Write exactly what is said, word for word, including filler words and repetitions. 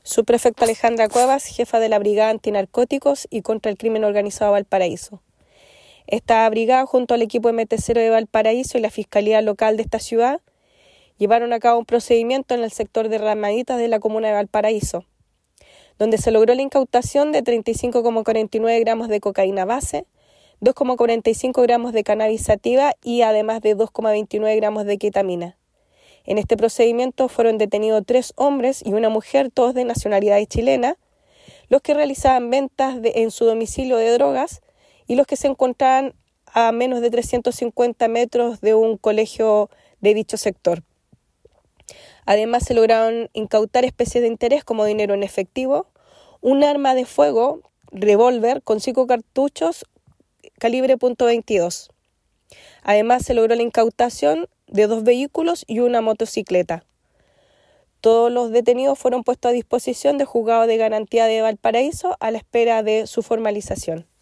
Subprefecto Alejandra Cuevas, jefa de la Brigada Antinarcóticos y contra el Crimen Organizado de Valparaíso. Esta brigada, junto al equipo eme te cero de Valparaíso y la Fiscalía Local de esta ciudad, llevaron a cabo un procedimiento en el sector de Ramaditas de la comuna de Valparaíso, donde se logró la incautación de treinta y cinco coma cuarenta y nueve gramos de cocaína base, dos coma cuarenta y cinco gramos de cannabis sativa y además de dos coma veintinueve gramos de ketamina. En este procedimiento fueron detenidos tres hombres y una mujer, todos de nacionalidad chilena, los que realizaban ventas de, en su domicilio de drogas y los que se encontraban a menos de trescientos cincuenta metros de un colegio de dicho sector. Además, se lograron incautar especies de interés como dinero en efectivo, un arma de fuego, revólver con cinco cartuchos calibre punto veintidós. Además, se logró la incautación de dos vehículos y una motocicleta. Todos los detenidos fueron puestos a disposición del Juzgado de Garantía de Valparaíso a la espera de su formalización.